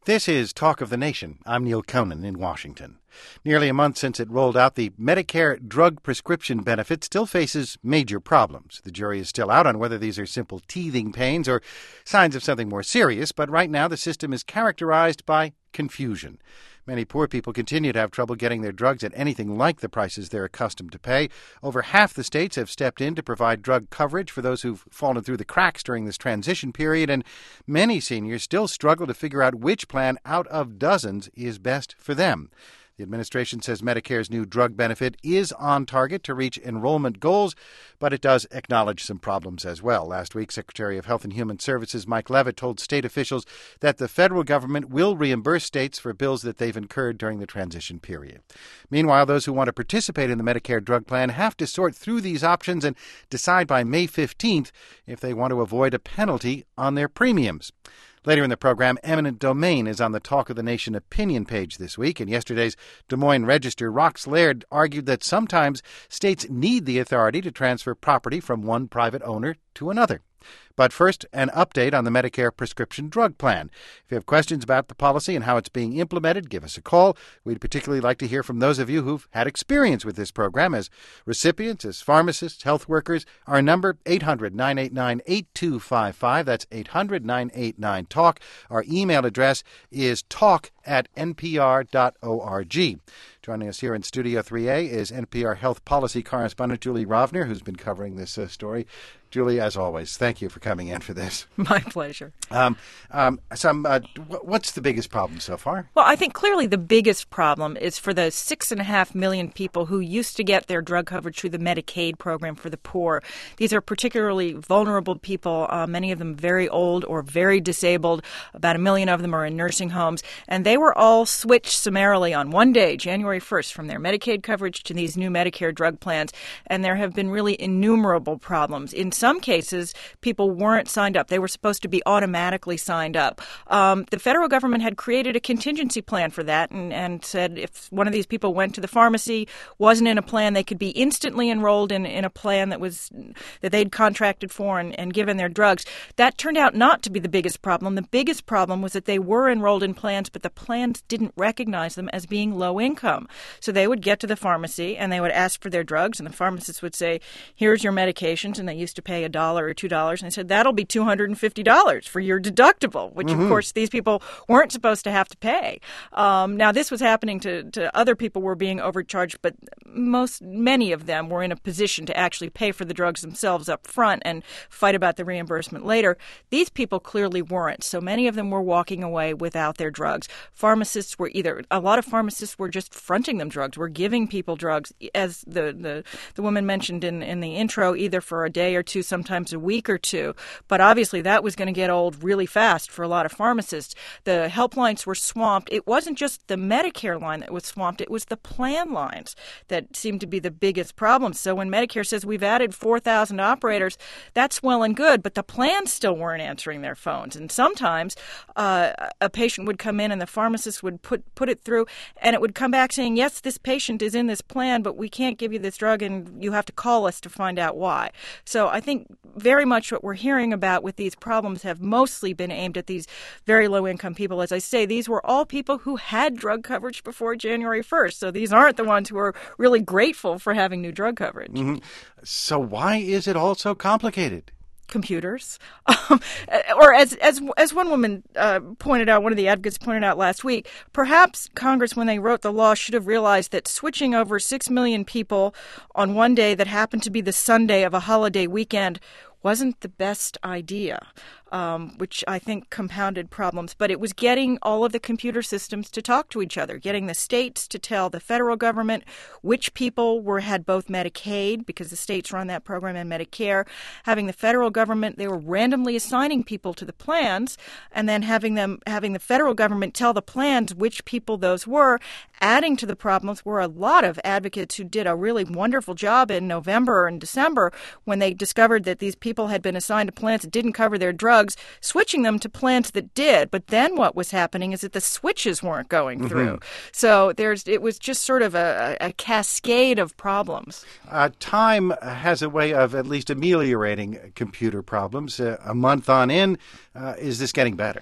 This is Talk of the Nation. I'm Neil Conan in Washington. Nearly a month since it rolled out, the Medicare drug prescription benefit still faces major problems. The jury is still out on whether these are simple teething pains or signs of something more serious, but right now the system is characterized by confusion. Many poor people continue to have trouble getting their drugs at anything like the prices they're accustomed to pay. Over half the states have stepped in to provide drug coverage for those who've fallen through the cracks during this transition period, and many seniors still struggle to figure out which plan out of dozens is best for them. The administration says Medicare's new drug benefit is on target to reach enrollment goals, but it does acknowledge some problems as well. Last week, Secretary of Health and Human Services Mike Leavitt told state officials that the federal government will reimburse states for bills that they've incurred during the transition period. Meanwhile, those who want to participate in the Medicare drug plan have to sort through these options and decide by May 15th if they want to avoid a penalty on their premiums. Later in the program, Eminent Domain is on the Talk of the Nation opinion page this week. In yesterday's Des Moines Register, Rox Laird argued that sometimes states need the authority to transfer property from one private owner to another. But first, an update on the Medicare prescription drug plan. If you have questions about the policy and how it's being implemented, give us a call. We'd particularly like to hear from those of you who've had experience with this program as recipients, as pharmacists, health workers. Our number, 800-989-8255. That's 800-989-TALK. Our email address is talk@npr.org. Joining us here in Studio 3A is NPR health policy correspondent Julie Rovner, who's been covering this story. Julie, as always, thank you for coming in for this. My pleasure. What's the biggest problem so far? Well, I think clearly the biggest problem is for the 6.5 million people who used to get their drug coverage through the Medicaid program for the poor. These are particularly vulnerable people, many of them very old or very disabled. About 1 million of them are in nursing homes. And they were all switched summarily on one day, January 1st, from their Medicaid coverage to these new Medicare drug plans. And there have been really innumerable problems. In some cases, people weren't signed up. They were supposed to be automatically signed up. The federal government had created a contingency plan for that and said if one of these people went to the pharmacy, wasn't in a plan, they could be instantly enrolled in a plan that they'd contracted for and given their drugs. That turned out not to be the biggest problem. The biggest problem was that they were enrolled in plans, but the plans didn't recognize them as being low income. So they would get to the pharmacy and they would ask for their drugs, and the pharmacist would say, here's your medications, and they used to pay $1 or $2, and they said, that'll be $250 for your deductible, which, of course, these people weren't supposed to have to pay. Now, this was happening to other people who were being overcharged, but many of them were in a position to actually pay for the drugs themselves up front and fight about the reimbursement later. These people clearly weren't, so many of them were walking away without their drugs. A lot of pharmacists were just fronting them drugs, were giving people drugs, as the woman mentioned in the intro, either for a day or two, sometimes a week or two. But obviously that was going to get old really fast for a lot of pharmacists. The helplines were swamped. It wasn't just the Medicare line that was swamped. It was the plan lines that seemed to be the biggest problem. So when Medicare says we've added 4,000 operators, that's well and good, but the plans still weren't answering their phones. And sometimes a patient would come in and the pharmacist would put it through, and it would come back saying, yes, this patient is in this plan, but we can't give you this drug and you have to call us to find out why. So I think very much what we're hearing about with these problems have mostly been aimed at these very low-income people. As I say, these were all people who had drug coverage before January 1st. So these aren't the ones who are really grateful for having new drug coverage. Mm-hmm. So why is it all so complicated? Computers. Or as one woman pointed out, one of the advocates pointed out last week, perhaps Congress, when they wrote the law, should have realized that switching over 6 million people on one day that happened to be the Sunday of a holiday weekend wasn't the best idea. Which I think compounded problems. But it was getting all of the computer systems to talk to each other, getting the states to tell the federal government which people had both Medicaid, because the states run that program, and Medicare, having the federal government, they were randomly assigning people to the plans, and then having the federal government tell the plans which people those were. Adding to the problems were a lot of advocates who did a really wonderful job in November and December when they discovered that these people had been assigned to plans that didn't cover their drugs, switching them to plans that did. But then what was happening is that the switches weren't going through. So it was just sort of a cascade of problems. Time has a way of at least ameliorating computer problems. A month on in, is this getting better?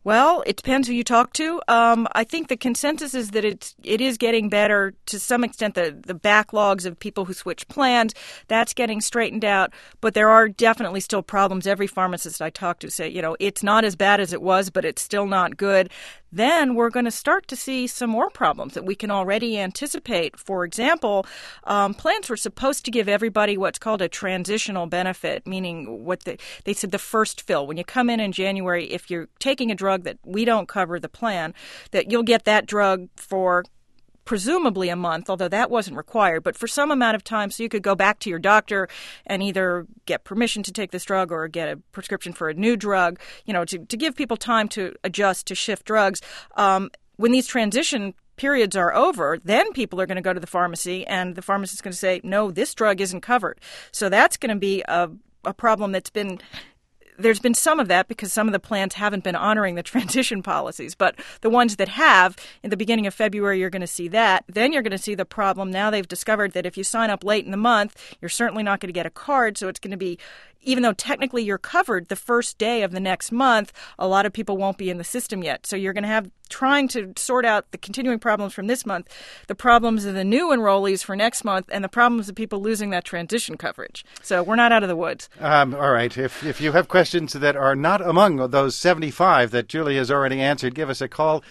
Well, it depends who you talk to. I think the consensus is that it is getting better to some extent. The backlogs of people who switch plans, that's getting straightened out. But there are definitely still problems. Every pharmacist I talk to say, it's not as bad as it was, but it's still not good. Then we're going to start to see some more problems that we can already anticipate. For example, plans were supposed to give everybody what's called a transitional benefit, meaning they said the first fill. When you come in January, if you're taking a drug that we don't cover the plan, that you'll get that drug for presumably a month, although that wasn't required, but for some amount of time, so you could go back to your doctor and either get permission to take this drug or get a prescription for a new drug, to give people time to adjust, to shift drugs. When these transition periods are over, then people are going to go to the pharmacy and the pharmacist is going to say, no, this drug isn't covered. So that's going to be a problem there's been some of that because some of the plans haven't been honoring the transition policies. But the ones that have, in the beginning of February, you're going to see that. Then you're going to see the problem. Now they've discovered that if you sign up late in the month, you're certainly not going to get a card. So it's going to be, even though technically you're covered the first day of the next month, a lot of people won't be in the system yet. So you're going to have trying to sort out the continuing problems from this month, the problems of the new enrollees for next month, and the problems of people losing that transition coverage. So we're not out of the woods. All right. If you have questions that are not among those 75 that Julie has already answered, give us a call,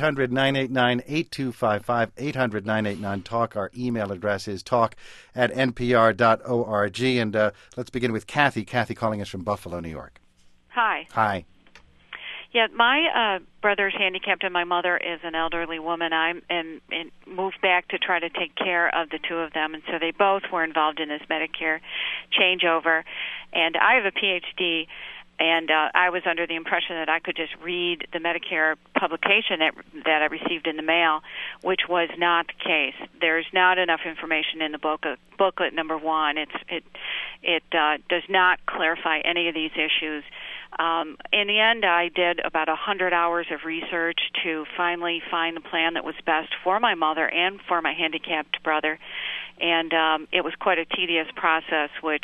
800-989-8255, 800-989-TALK. Our email address is talk@npr.org. And let's begin with Kathy. Kathy calling us from Buffalo, New York. Hi. Hi. Yeah, my brother's handicapped and my mother is an elderly woman. I'm moved back to try to take care of the two of them, and so they both were involved in this Medicare changeover. And I have a PhD, and I was under the impression that I could just read the Medicare publication that I received in the mail, which was not the case. There's not enough information in the booklet. Number one, it does not clarify any of these issues. In the end, I did about 100 hours of research to finally find the plan that was best for my mother and for my handicapped brother. And it was quite a tedious process, which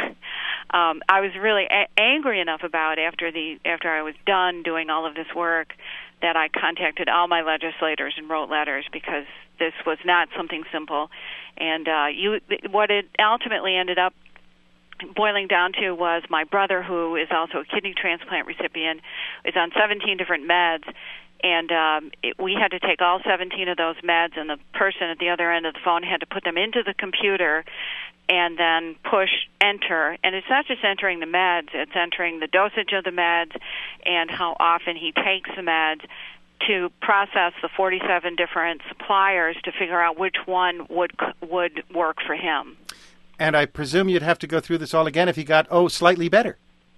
I was really angry enough about after I was done doing all of this work that I contacted all my legislators and wrote letters because this was not something simple. And what it ultimately ended up boiling down to was my brother, who is also a kidney transplant recipient, is on 17 different meds, and we had to take all 17 of those meds, and the person at the other end of the phone had to put them into the computer and then push enter. And it's not just entering the meds, it's entering the dosage of the meds and how often he takes the meds to process the 47 different suppliers to figure out which one would work for him. And I presume you'd have to go through this all again if he got, slightly better.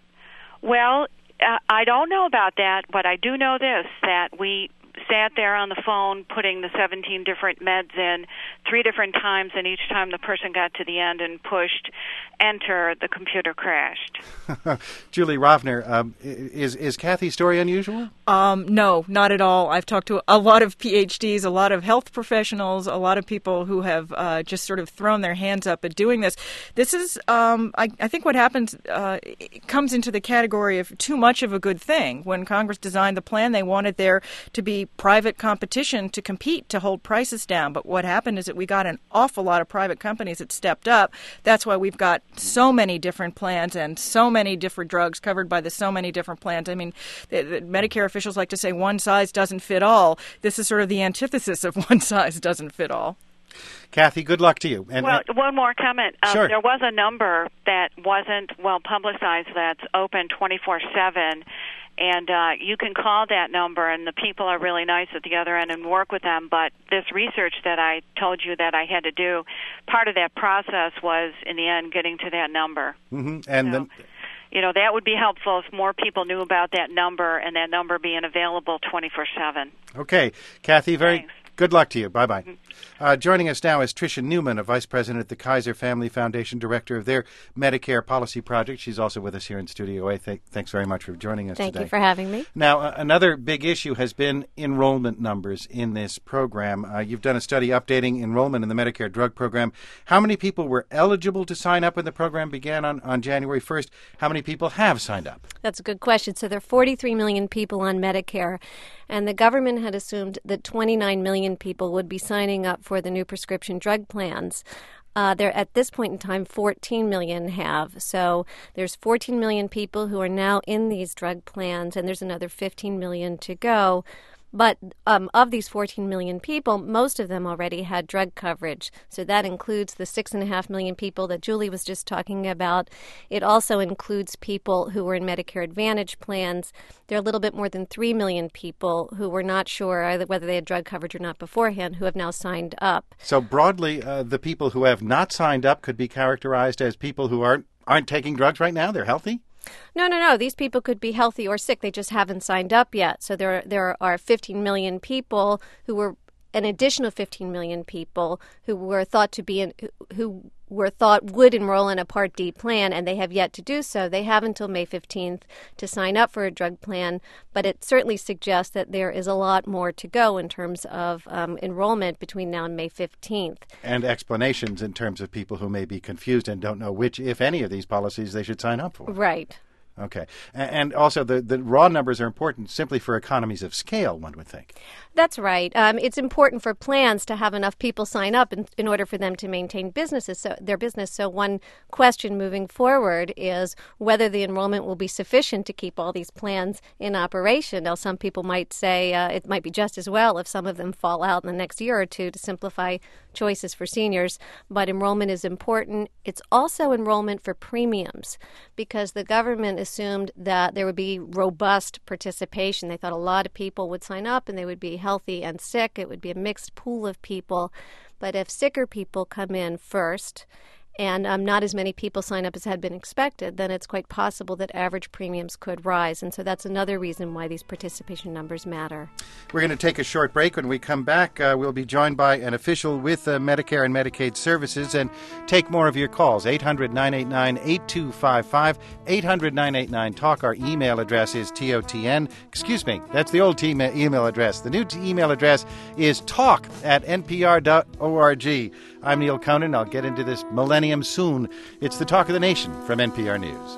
Well, I don't know about that, but I do know this, that we sat there on the phone putting the 17 different meds in 3 different times, and each time the person got to the end and pushed enter, the computer crashed. Julie Rovner, is Kathy's story unusual? No, not at all. I've talked to a lot of PhDs, a lot of health professionals, a lot of people who have just sort of thrown their hands up at doing this. This is, I think what happens, it comes into the category of too much of a good thing. When Congress designed the plan, they wanted there to be private competition to compete to hold prices down. But what happened is that we got an awful lot of private companies that stepped up. That's why we've got so many different plans and so many different drugs covered by the so many different plans. I mean, the Medicare officials like to say one size doesn't fit all. This is sort of the antithesis of one size doesn't fit all. Kathy, good luck to you. Well, one more comment. Sure. There was a number that wasn't well publicized that's open 24/7. And you can call that number, and the people are really nice at the other end and work with them. But this research that I told you that I had to do, part of that process was, in the end, getting to that number. Mm-hmm. And so, that would be helpful if more people knew about that number and that number being available 24/7. Okay. Kathy, very Good luck to you. Bye-bye. Joining us now is Tricia Newman, a vice president at the Kaiser Family Foundation, director of their Medicare Policy Project. She's also with us here in Studio A. Thanks very much for joining us today. Thank you for having me. Now, another big issue has been enrollment numbers in this program. You've done a study updating enrollment in the Medicare drug program. How many people were eligible to sign up when the program began on January 1st? How many people have signed up? That's a good question. So there are 43 million people on Medicare, and the government had assumed that 29 million people would be signing up for the new prescription drug plans. There, at this point in time, 14 million have. So there's 14 million people who are now in these drug plans, and there's another 15 million to go. But of these 14 million people, most of them already had drug coverage. So that includes the 6.5 million people that Julie was just talking about. It also includes people who were in Medicare Advantage plans. There are a little bit more than 3 million people who were not sure whether they had drug coverage or not beforehand who have now signed up. So broadly, the people who have not signed up could be characterized as people who aren't taking drugs right now? They're healthy? No. These people could be healthy or sick. They just haven't signed up yet. So there are 15 million people who were an additional 15 million people who were thought would enroll in a Part D plan, and they have yet to do so. They have until May 15th to sign up for a drug plan, but it certainly suggests that there is a lot more to go in terms of enrollment between now and May 15th. And explanations in terms of people who may be confused and don't know which, if any, of these policies they should sign up for. Right. Okay. And also the raw numbers are important simply for economies of scale, one would think. That's right. It's important for plans to have enough people sign up in order for them to maintain their business. So one question moving forward is whether the enrollment will be sufficient to keep all these plans in operation. Now, some people might say it might be just as well if some of them fall out in the next year or two to simplify choices for seniors. But enrollment is important. It's also enrollment for premiums because the government assumed that there would be robust participation. They thought a lot of people would sign up and they would be healthy and sick. It would be a mixed pool of people. But if sicker people come in first and not as many people sign up as had been expected, then it's quite possible that average premiums could rise. And so that's another reason why these participation numbers matter. We're going to take a short break. When we come back, we'll be joined by an official with Medicare and Medicaid Services and take more of your calls. 800-989-8255, 800-989-TALK. Our email address is TOTN. Excuse me, that's the old email address. The new email address is talk@npr.org. I'm Neil Conan. I'll get into this millennium soon. It's the Talk of the Nation from NPR News.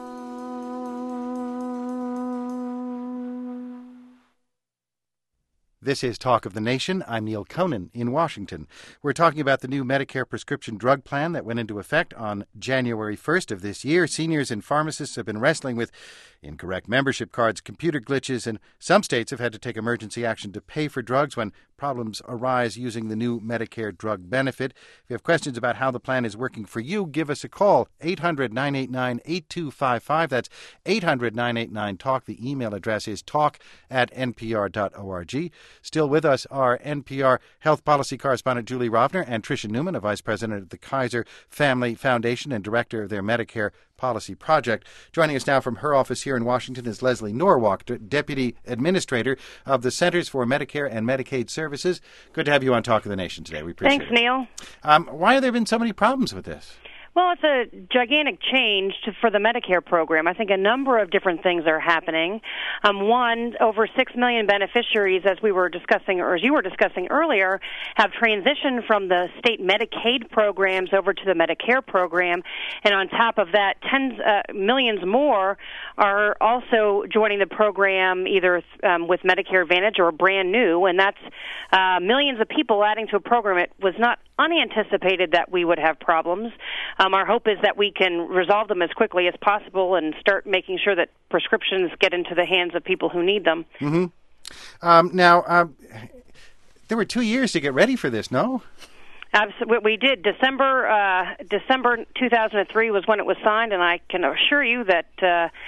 This is Talk of the Nation. I'm Neil Conan in Washington. We're talking about the new Medicare prescription drug plan that went into effect on January 1st of this year. Seniors and pharmacists have been wrestling with incorrect membership cards, computer glitches, and some states have had to take emergency action to pay for drugs when problems arise using the new Medicare drug benefit. If you have questions about how the plan is working for you, give us a call, 800-989-8255. That's 800-989-TALK. The email address is talk@npr.org. Still with us are NPR health policy correspondent Julie Rovner and Tricia Newman, a vice president at the Kaiser Family Foundation and director of their Medicare Policy Project. Joining us now from her office here in Washington is Leslie Norwalk, Deputy Administrator of the Centers for Medicare and Medicaid Services. Good to have you on Talk of the Nation today. We appreciate it. Thanks, Neil. Why have there been so many problems with this? Well, it's a gigantic change for the Medicare program. I think a number of different things are happening. One, over 6 million beneficiaries, as we were discussing, or as you were discussing earlier, have transitioned from the state Medicaid programs over to the Medicare program. And on top of that, millions more are also joining the program either with Medicare Advantage or brand new. And that's millions of people adding to a program. It was not unanticipated that we would have problems. Our hope is that we can resolve them as quickly as possible and start making sure that prescriptions get into the hands of people who need them. Mm-hmm. Now, there were 2 years to get ready for this, no? Absolutely, we did. December 2003 was when it was signed, and I can assure you that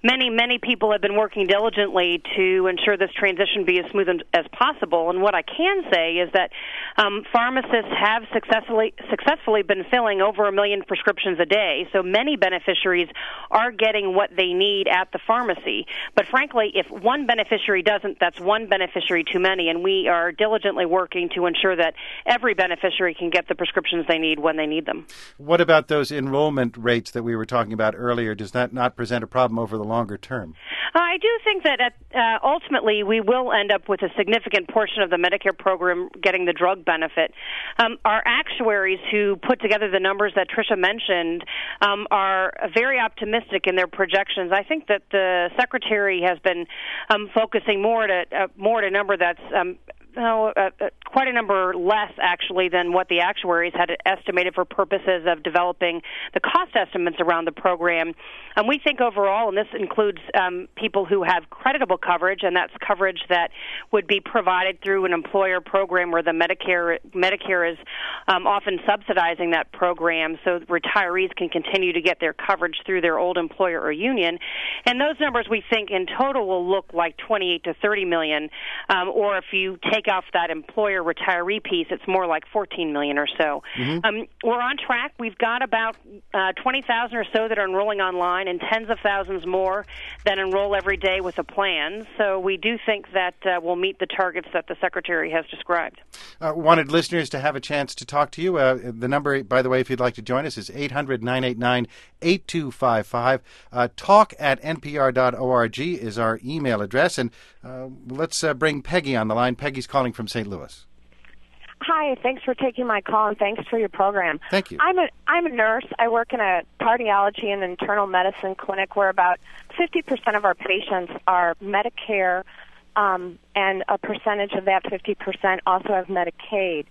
many people have been working diligently to ensure this transition be as smooth as possible. And what I can say is that pharmacists have successfully been filling over 1 million prescriptions a day. So many beneficiaries are getting what they need at the pharmacy. But frankly, if one beneficiary doesn't, that's one beneficiary too many. And we are diligently working to ensure that every beneficiary can get the prescriptions they need when they need them. What about those enrollment rates that we were talking about earlier? Does that not present a problem over the longer term? I do think that ultimately we will end up with a significant portion of the Medicare program getting the drug benefit. Our actuaries who put together the numbers that Tricia mentioned are very optimistic in their projections. I think that the Secretary has been focusing more at a number that's quite a number less, actually, than what the actuaries had estimated for purposes of developing the cost estimates around the program. And we think overall, and this includes people who have creditable coverage, and that's coverage that would be provided through an employer program where the Medicare is often subsidizing that program so retirees can continue to get their coverage through their old employer or union. And those numbers, we think, in total will look like 28 to 30 million, or if you take off that employer retiree piece, it's more like 14 million or so. Mm-hmm. We're on track. We've got about 20,000 or so that are enrolling online and tens of thousands more that enroll every day with a plan. So we do think that we'll meet the targets that the Secretary has described. Wanted listeners to have a chance to talk to you. The number, by the way, if you'd like to join us, is 800-989-8255. Talk@npr.org is our email address. And let's bring Peggy on the line. Peggy's calling from St. Louis. Hi, thanks for taking my call and thanks for your program. Thank you. I'm a nurse. I work in a cardiology and internal medicine clinic where about 50% of our patients are Medicare, and a percentage of that 50% also have Medicaid.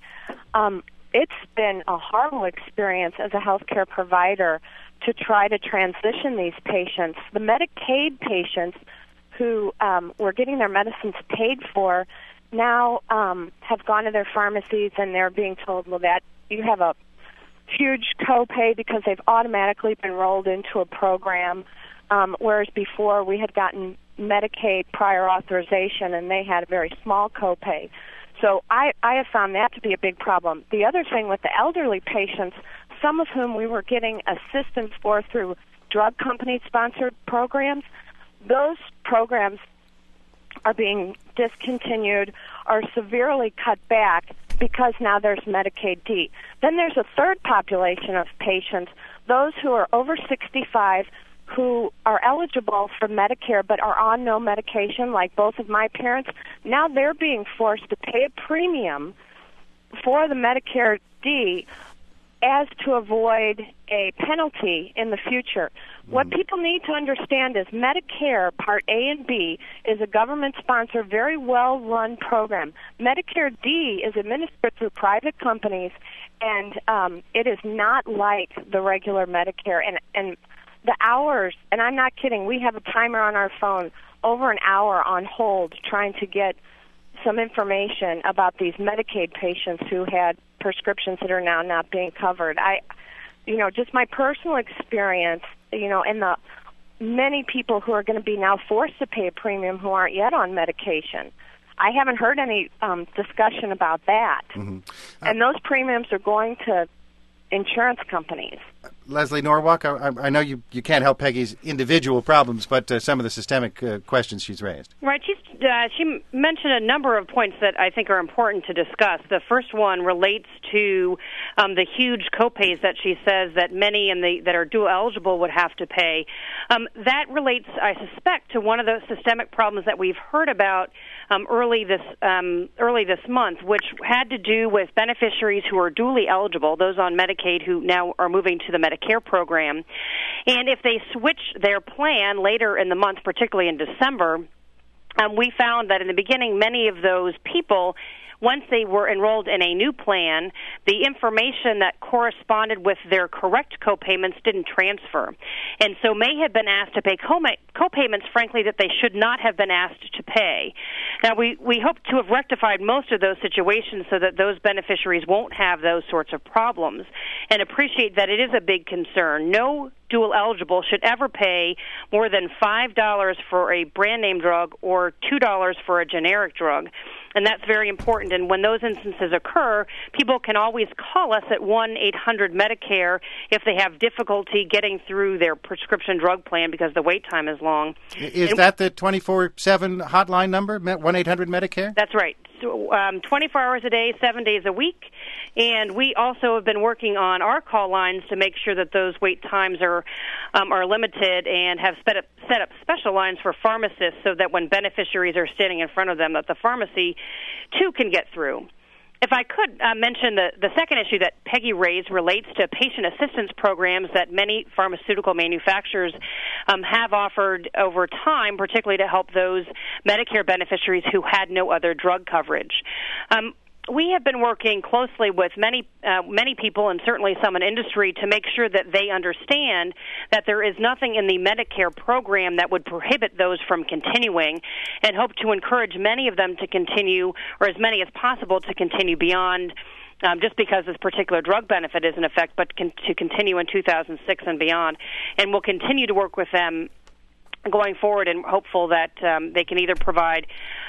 It's been a horrible experience as a healthcare provider to try to transition these patients. The Medicaid patients who were getting their medicines paid for now have gone to their pharmacies and they're being told, well, that you have a huge copay because they've automatically been rolled into a program, whereas before we had gotten Medicaid prior authorization and they had a very small copay. So I have found that to be a big problem. The other thing with the elderly patients, some of whom we were getting assistance for through drug company-sponsored programs, those programs are being discontinued or severely cut back because now there's Medicaid D. Then there's a third population of patients, those who are over 65 who are eligible for Medicare but are on no medication, like both of my parents. Now they're being forced to pay a premium for the Medicare D as to avoid a penalty in the future. What people need to understand is Medicare Part A and B is a government-sponsored, very well-run program. Medicare D is administered through private companies, and it is not like the regular Medicare. And the hours, and I'm not kidding, we have a timer on our phone, over an hour on hold trying to get some information about these Medicaid patients who had prescriptions that are now not being covered. Just my personal experience, and the many people who are going to be now forced to pay a premium who aren't yet on medication. I haven't heard any discussion about that. Mm-hmm. And those premiums are going to insurance companies. Leslie Norwalk, I know you can't help Peggy's individual problems, but some of the systemic questions she's raised. Right. She mentioned a number of points that I think are important to discuss. The first one relates to the huge copays that she says that many that are dual eligible would have to pay. That relates, I suspect, to one of the systemic problems that we've heard about early this month, which had to do with beneficiaries who are dually eligible, those on Medicaid who now are moving to the Medicare program. And if they switch their plan later in the month, particularly in December, we found that in the beginning, many of those people, once they were enrolled in a new plan, the information that corresponded with their correct copayments didn't transfer. And so may have been asked to pay copayments, frankly, that they should not have been asked to pay. Now, we hope to have rectified most of those situations so that those beneficiaries won't have those sorts of problems, and appreciate that it is a big concern. No dual eligible should ever pay more than $5 for a brand name drug or $2 for a generic drug. And that's very important. And when those instances occur, people can always call us at 1-800-MEDICARE if they have difficulty getting through their prescription drug plan because the wait time is long. Is that the 24/7 hotline number, 1-800-MEDICARE? That's right. 24 hours a day, 7 days a week. And we also have been working on our call lines to make sure that those wait times are limited, and have set up special lines for pharmacists so that when beneficiaries are standing in front of them, that the pharmacy, too, can get through. If I could mention the second issue that Peggy raised relates to patient assistance programs that many pharmaceutical manufacturers have offered over time, particularly to help those Medicare beneficiaries who had no other drug coverage. We have been working closely with many people, and certainly some in industry, to make sure that they understand that there is nothing in the Medicare program that would prohibit those from continuing, and hope to encourage many of them to continue, or as many as possible to continue beyond just because this particular drug benefit is in effect, but to continue in 2006 and beyond. And we'll continue to work with them going forward, and hopeful that they can either provide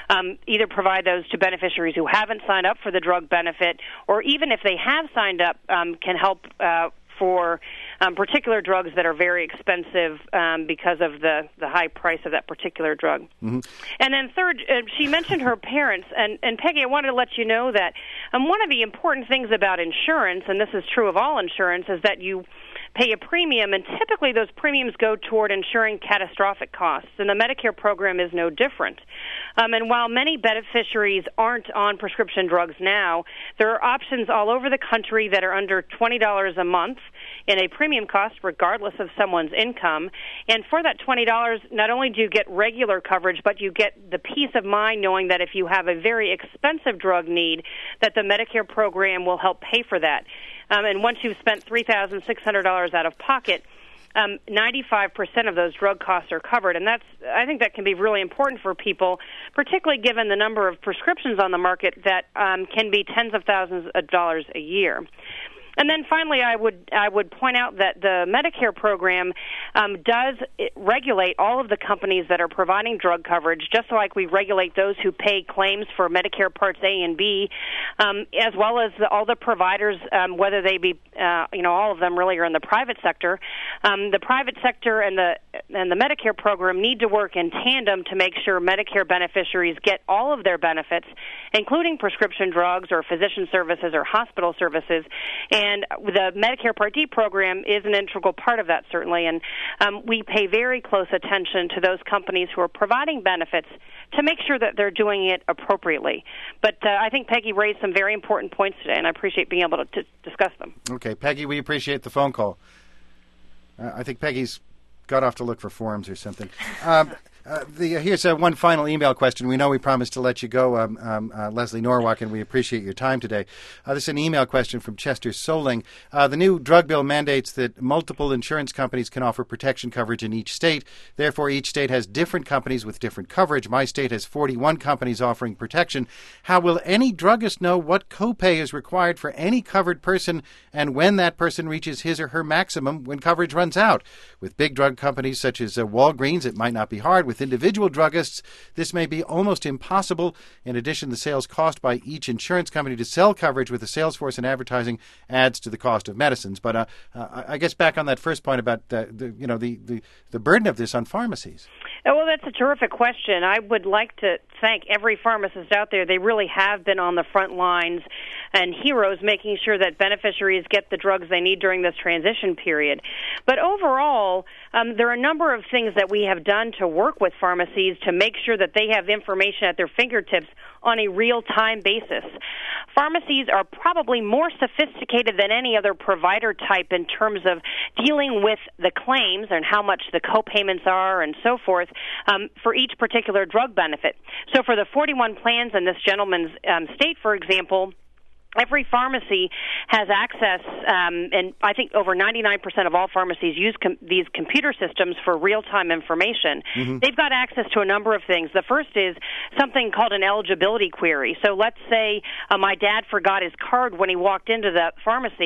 those to beneficiaries who haven't signed up for the drug benefit, or even if they have signed up, can help for particular drugs that are very expensive because of the high price of that particular drug. Mm-hmm. And then third, she mentioned her parents. And Peggy, I wanted to let you know that one of the important things about insurance, and this is true of all insurance, is that you pay a premium, and typically those premiums go toward insuring catastrophic costs, and the Medicare program is no different. And while many beneficiaries aren't on prescription drugs now, there are options all over the country that are under $20 a month in a premium cost, regardless of someone's income. And for that $20, not only do you get regular coverage, but you get the peace of mind knowing that if you have a very expensive drug need, that the Medicare program will help pay for that. And once you've spent $3,600 out of pocket, 95% of those drug costs are covered. And I think that can be really important for people, particularly given the number of prescriptions on the market that can be tens of thousands of dollars a year. And then finally, I would point out that the Medicare program does regulate all of the companies that are providing drug coverage, just like we regulate those who pay claims for Medicare Parts A and B, as well as all the providers, whether they be, all of them really are in the private sector. The private sector and the Medicare program need to work in tandem to make sure Medicare beneficiaries get all of their benefits, including prescription drugs or physician services or hospital services. And the Medicare Part D program is an integral part of that, certainly. And we pay very close attention to those companies who are providing benefits to make sure that they're doing it appropriately. But I think Peggy raised some very important points today, and I appreciate being able to discuss them. Okay, Peggy, we appreciate the phone call. I think Peggy's got off to look for forums or something. Here's one final email question. We know we promised to let you go, Leslie Norwalk, and we appreciate your time today. This is an email question from Chester Soling. The new drug bill mandates that multiple insurance companies can offer protection coverage in each state. Therefore, each state has different companies with different coverage. My state has 41 companies offering protection. How will any druggist know what copay is required for any covered person and when that person reaches his or her maximum when coverage runs out? With big drug companies such as Walgreens, it might not be hard. With individual druggists, this may be almost impossible. In addition, the sales cost by each insurance company to sell coverage with the sales force and advertising adds to the cost of medicines. But I guess back on that first point about the burden of this on pharmacies. Well, that's a terrific question. I would like to thank every pharmacist out there. They really have been on the front lines and heroes making sure that beneficiaries get the drugs they need during this transition period. But overall, there are a number of things that we have done to work with pharmacies to make sure that they have information at their fingertips on a real-time basis. Pharmacies are probably more sophisticated than any other provider type in terms of dealing with the claims and how much the co-payments are and so forth for each particular drug benefit. So for the 41 plans in this gentleman's state, for example, every pharmacy has access, and I think over 99% of all pharmacies use these computer systems for real-time information. Mm-hmm. They've got access to a number of things. The first is something called an eligibility query. So let's say my dad forgot his card when he walked into the pharmacy.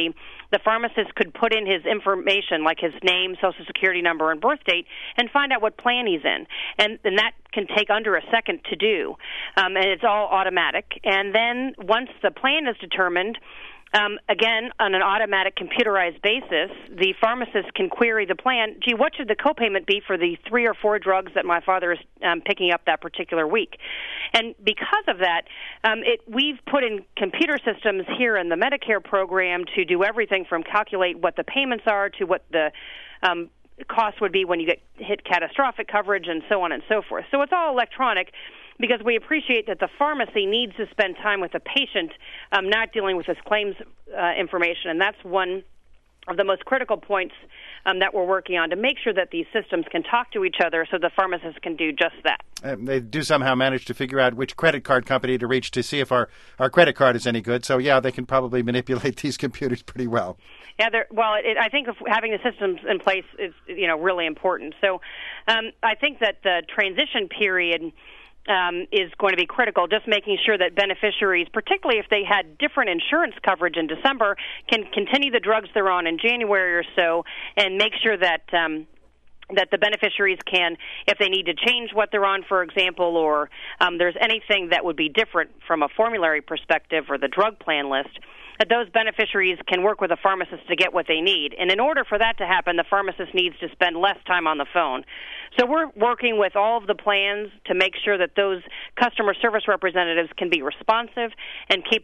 the pharmacist could put in his information, like his name, Social Security number, and birth date, and find out what plan he's in. And that can take under a second to do. And it's all automatic. And then once the plan is determined, again, on an automatic computerized basis, the pharmacist can query the plan, gee, what should the copayment be for the 3 or 4 drugs that my father is picking up that particular week? And because of that, we've put in computer systems here in the Medicare program to do everything from calculate what the payments are to what the cost would be when you hit catastrophic coverage and so on and so forth. So it's all electronic, because we appreciate that the pharmacy needs to spend time with the patient, not dealing with this claims information. And that's one of the most critical points that we're working on, to make sure that these systems can talk to each other so the pharmacist can do just that. They do somehow manage to figure out which credit card company to reach to see if our credit card is any good. So, yeah, they can probably manipulate these computers pretty well. Yeah, I think having the systems in place is, really important. So I think that the transition period is going to be critical, just making sure that beneficiaries, particularly if they had different insurance coverage in December, can continue the drugs they're on in January or so, and make sure that that the beneficiaries can, if they need to change what they're on, for example, or there's anything that would be different from a formulary perspective or the drug plan list, that those beneficiaries can work with a pharmacist to get what they need. And in order for that to happen, the pharmacist needs to spend less time on the phone. So we're working with all of the plans to make sure that those customer service representatives can be responsive and keep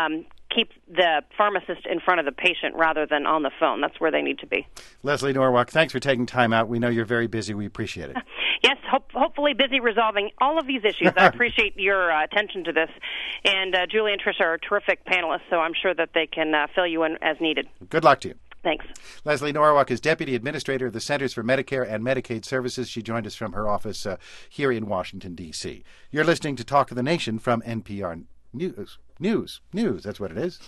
the pharmacist in front of the patient rather than on the phone. That's where they need to be. Leslie Norwalk, thanks for taking time out. We know you're very busy. We appreciate it. Yes, hopefully busy resolving all of these issues. I appreciate your attention to this. And Julie and Tricia are terrific panelists, so I'm sure that they can fill you in as needed. Good luck to you. Thanks. Leslie Norwalk is Deputy Administrator of the Centers for Medicare and Medicaid Services. She joined us from her office here in Washington, D.C. You're listening to Talk of the Nation from NPR News. That's what it is.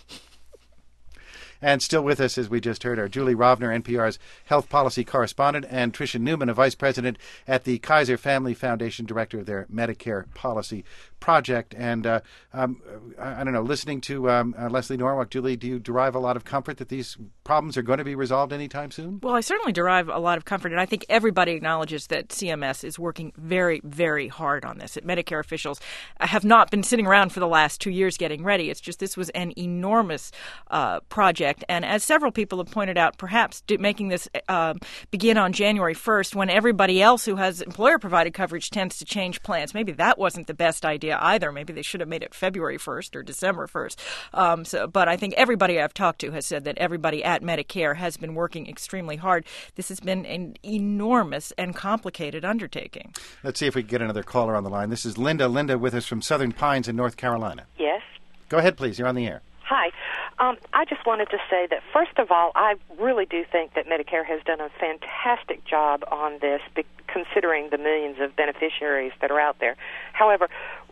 And still with us, as we just heard, are Julie Rovner, NPR's health policy correspondent, and Tricia Newman, a vice president at the Kaiser Family Foundation, director of their Medicare Policy Project. And I don't know, listening to Leslie Norwalk, Julie, do you derive a lot of comfort that these problems are going to be resolved anytime soon? Well, I certainly derive a lot of comfort, and I think everybody acknowledges that CMS is working very, very hard on this. Medicare officials have not been sitting around for the last 2 years getting ready. It's just this was an enormous project. And as several people have pointed out, perhaps making this begin on January 1st, when everybody else who has employer-provided coverage tends to change plans. Maybe that wasn't the best idea either. Maybe they should have made it February 1st or December 1st. But I think everybody I've talked to has said that everybody at Medicare has been working extremely hard. This has been an enormous and complicated undertaking. Let's see if we can get another caller on the line. This is Linda. Linda with us from Southern Pines in North Carolina. Yes. Go ahead, please. You're on the air. Hi. I just wanted to say that, first of all, I really do think that Medicare has done a fantastic job on this, considering the millions of beneficiaries that are out there. However,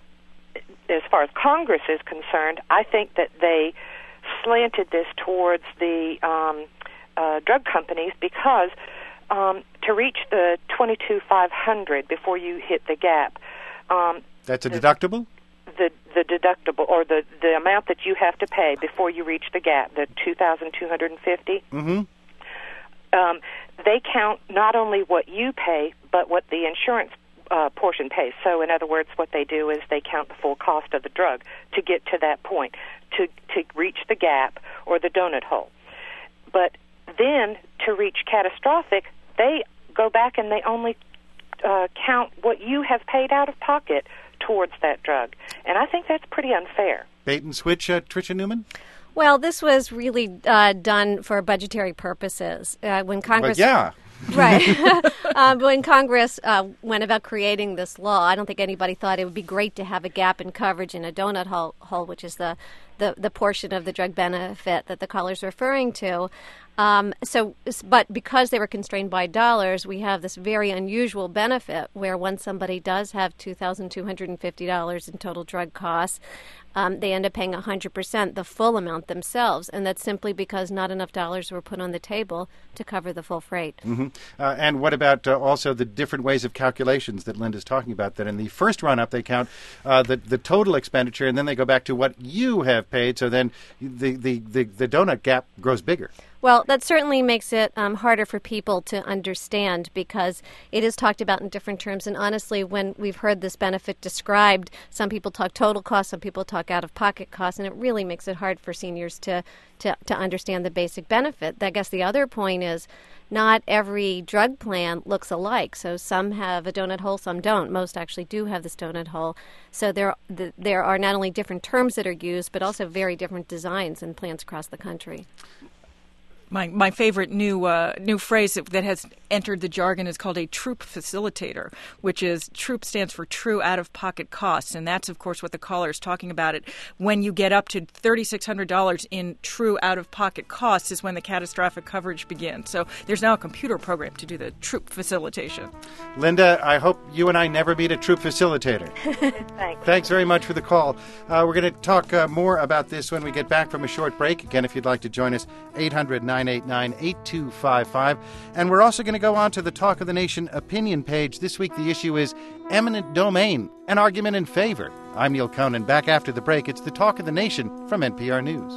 as far as Congress is concerned, I think that they slanted this towards the drug companies because to reach the $22,500 before you hit the gap. That's a deductible? The deductible, or the amount that you have to pay before you reach the gap, the $2,250. Mm-hmm. They count not only what you pay, but what the insurance portion pays. So, in other words, what they do is they count the full cost of the drug to get to that point, to reach the gap or the donut hole. But then, to reach catastrophic, they go back and they only count what you have paid out of pocket towards that drug. And I think that's pretty unfair. Bait and switch, Tricia Newman? Well, this was really done for budgetary purposes. When Congress... But yeah. Right. When Congress went about creating this law, I don't think anybody thought it would be great to have a gap in coverage in a donut hole, which is the portion of the drug benefit that the caller's referring to. But because they were constrained by dollars, we have this very unusual benefit where when somebody does have $2,250 in total drug costs, they end up paying 100%, the full amount themselves, and that's simply because not enough dollars were put on the table to cover the full freight. Mm-hmm. And what about also the different ways of calculations that Linda's talking about, that in the first run-up they count the total expenditure, and then they go back to what you have have paid, so then the donut gap grows bigger. Well, that certainly makes it harder for people to understand because it is talked about in different terms. And honestly, when we've heard this benefit described, some people talk total cost, some people talk out-of-pocket costs, and it really makes it hard for seniors to understand the basic benefit. I guess the other point is not every drug plan looks alike. So some have a donut hole, some don't. Most actually do have this donut hole. So there are not only different terms that are used, but also very different designs in plans across the country. My favorite new phrase that has entered the jargon is called a TROOP facilitator, which is TROOP stands for true out-of-pocket costs, and that's, of course, what the caller is talking about. It when you get up to $3,600 in true out-of-pocket costs is when the catastrophic coverage begins. So there's now a computer program to do the TROOP facilitation. Linda, I hope you and I never meet a TROOP facilitator. Thanks. Thanks very much for the call. We're going to talk more about this when we get back from a short break. Again, if you'd like to join us, 800-989-8255. And we're also going to go on to the Talk of the Nation opinion page. This week the issue is eminent domain, an argument in favor. I'm Neil Conan. Back after the break, it's the Talk of the Nation from NPR News.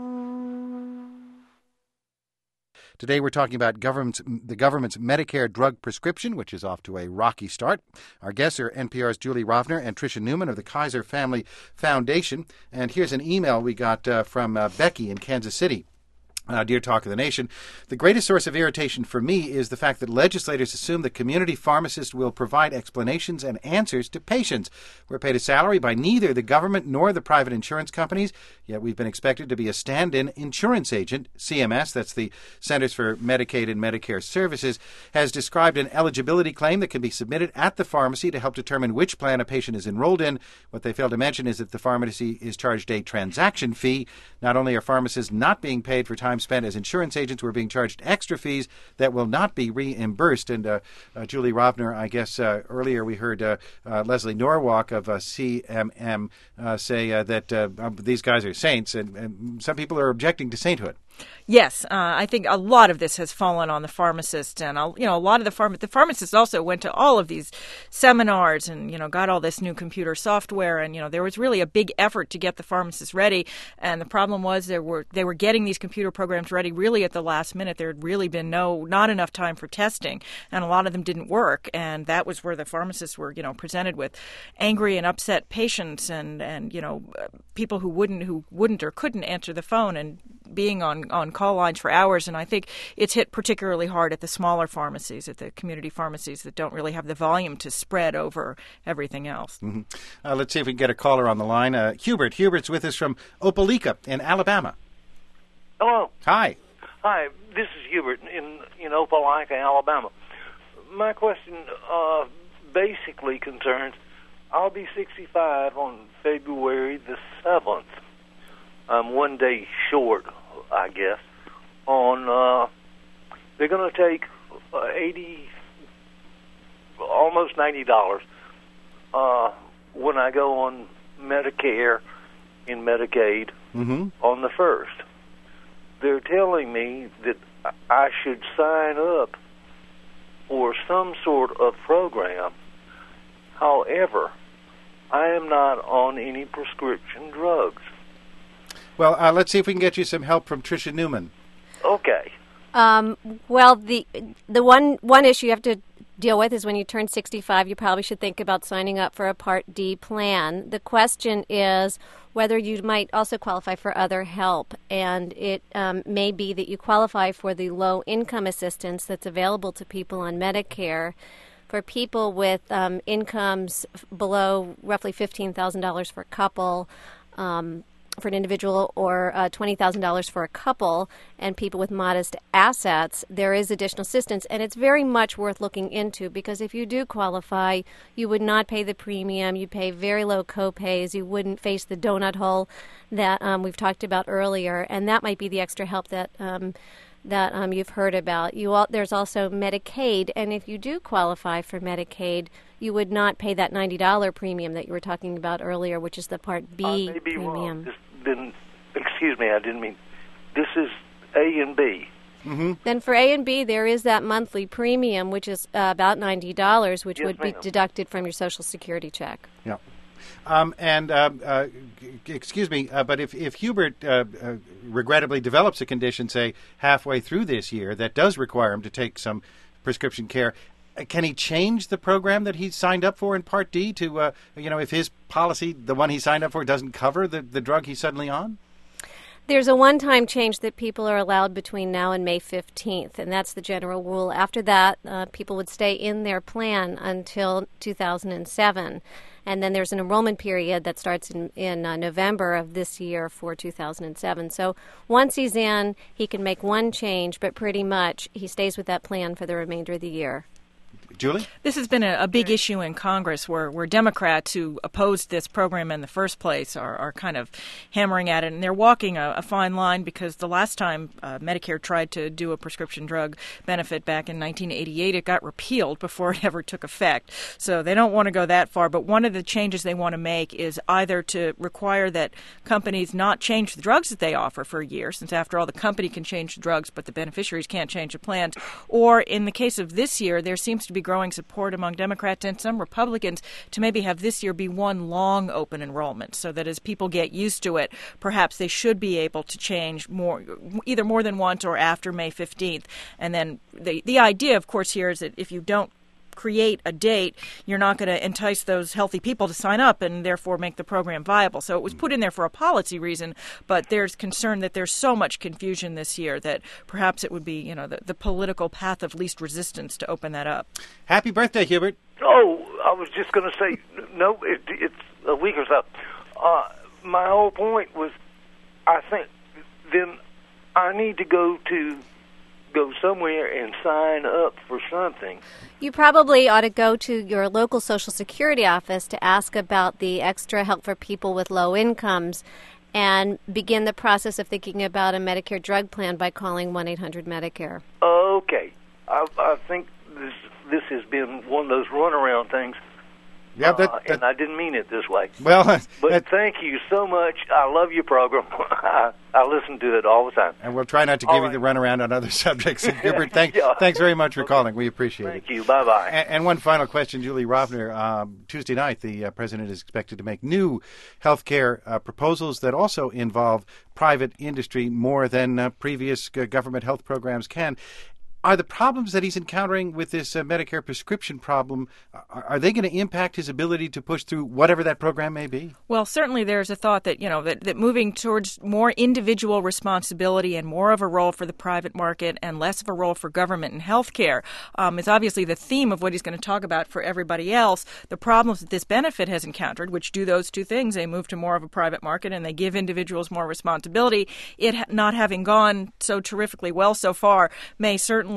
Today we're talking about the government's Medicare drug prescription, which is off to a rocky start. Our guests are NPR's Julie Rovner and Tricia Newman of the Kaiser Family Foundation. And here's an email we got from Becky in Kansas City. Dear Talk of the Nation, the greatest source of irritation for me is the fact that legislators assume that community pharmacists will provide explanations and answers to patients. We're paid a salary by neither the government nor the private insurance companies, yet we've been expected to be a stand-in insurance agent. CMS, that's the Centers for Medicaid and Medicare Services, has described an eligibility claim that can be submitted at the pharmacy to help determine which plan a patient is enrolled in. What they fail to mention is that the pharmacy is charged a transaction fee. Not only are pharmacists not being paid for time spent as insurance agents, we're being charged extra fees that will not be reimbursed. And Julie Rovner, I guess earlier we heard Leslie Norwalk of CMM say that these guys are saints, and some people are objecting to sainthood. Yes, I think a lot of this has fallen on the pharmacist, and a lot of the pharmacists also went to all of these seminars and got all this new computer software, and there was really a big effort to get the pharmacists ready. And the problem was they were getting these computer programs ready really at the last minute. There had really been not enough time for testing, and a lot of them didn't work. And that was where the pharmacists were presented with angry and upset patients, and people who wouldn't or couldn't answer the phone and being on call lines for hours. And I think it's hit particularly hard at the smaller pharmacies, at the community pharmacies that don't really have the volume to spread over everything else. Mm-hmm. Let's see if we can get a caller on the line. Hubert's with us from Opelika in Alabama. Hello. Hi. Hi, this is Hubert in Opelika, Alabama. My question basically concerns, I'll be 65 on February the 7th. I'm one day short, I guess, on, they're going to take almost $90 when I go on Medicare and Medicaid on the 1st. They're telling me that I should sign up for some sort of program. However, I am not on any prescription drugs. Well, let's see if we can get you some help from Tricia Newman. Okay. Well, the one issue you have to deal with is when you turn 65, you probably should think about signing up for a Part D plan. The question is whether you might also qualify for other help, and it may be that you qualify for the low-income assistance that's available to people on Medicare. For people with incomes below roughly $15,000 for a couple, for an individual, or $20,000 for a couple, and people with modest assets, there is additional assistance, and it's very much worth looking into, because if you do qualify, you would not pay the premium, you pay very low co-pays, you wouldn't face the donut hole that we've talked about earlier, and that might be the extra help that you've heard about. There's also Medicaid, and if you do qualify for Medicaid, you would not pay that $90 premium that you were talking about earlier, which is the Part B I may be premium. Wrong. Excuse me, I didn't mean. This is A and B. Mm-hmm. Then for A and B, there is that monthly premium, which is about $90, which would be deducted from your Social Security check. Yeah. Excuse me, but if Hubert regrettably develops a condition, say, halfway through this year that does require him to take some prescription care, can he change the program that he signed up for in Part D to, if his policy, the one he signed up for, doesn't cover the drug he's suddenly on? There's a one-time change that people are allowed between now and May 15th, and that's the general rule. After that, people would stay in their plan until 2007. And then there's an enrollment period that starts in November of this year for 2007. So once he's in, he can make one change, but pretty much he stays with that plan for the remainder of the year. Julie? This has been a big issue in Congress where Democrats who opposed this program in the first place are kind of hammering at it. And they're walking a fine line because the last time Medicare tried to do a prescription drug benefit back in 1988, it got repealed before it ever took effect. So they don't want to go that far. But one of the changes they want to make is either to require that companies not change the drugs that they offer for a year, since after all, the company can change the drugs, but the beneficiaries can't change the plans. Or in the case of this year, there seems to be growing support among Democrats and some Republicans to maybe have this year be one long open enrollment, so that as people get used to it, perhaps they should be able to change either more than once or after May 15th. And then the idea, of course, here is that if you don't create a date, you're not going to entice those healthy people to sign up and therefore make the program viable. So it was put in there for a policy reason, but there's concern that there's so much confusion this year that perhaps it would be, the political path of least resistance to open that up. Happy birthday, Hubert. Oh, I was just going to say, no, it's a week or so. My whole point was, I think then I need to go somewhere and sign up for something. You probably ought to go to your local Social Security office to ask about the extra help for people with low incomes and begin the process of thinking about a Medicare drug plan by calling 1-800-MEDICARE. Okay. I think this has been one of those runaround things. Yeah, and I didn't mean it this way. Well, but thank you so much. I love your program. I listen to it all the time. And we'll try not to give you the runaround on other subjects. Hubert, thanks very much for calling. We appreciate it. Thank you. Bye-bye. And one final question, Julie Rovner. Tuesday night, the president is expected to make new health care proposals that also involve private industry more than previous government health programs can. Are the problems that he's encountering with this Medicare prescription problem, are they going to impact his ability to push through whatever that program may be? Well, certainly there's a thought that, that moving towards more individual responsibility and more of a role for the private market and less of a role for government and health care is obviously the theme of what he's going to talk about for everybody else. The problems that this benefit has encountered, which do those two things, they move to more of a private market and they give individuals more responsibility. It not having gone so terrifically well so far may certainly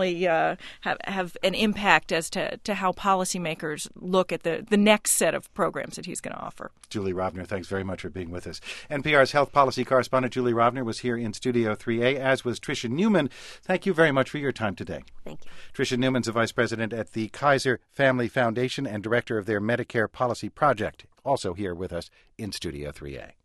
have an impact as to how policymakers look at the next set of programs that he's going to offer. Julie Rovner, thanks very much for being with us. NPR's health policy correspondent Julie Rovner was here in Studio 3A, as was Tricia Newman. Thank you very much for your time today. Thank you. Tricia Newman's a vice president at the Kaiser Family Foundation and director of their Medicare Policy Project, also here with us in Studio 3A.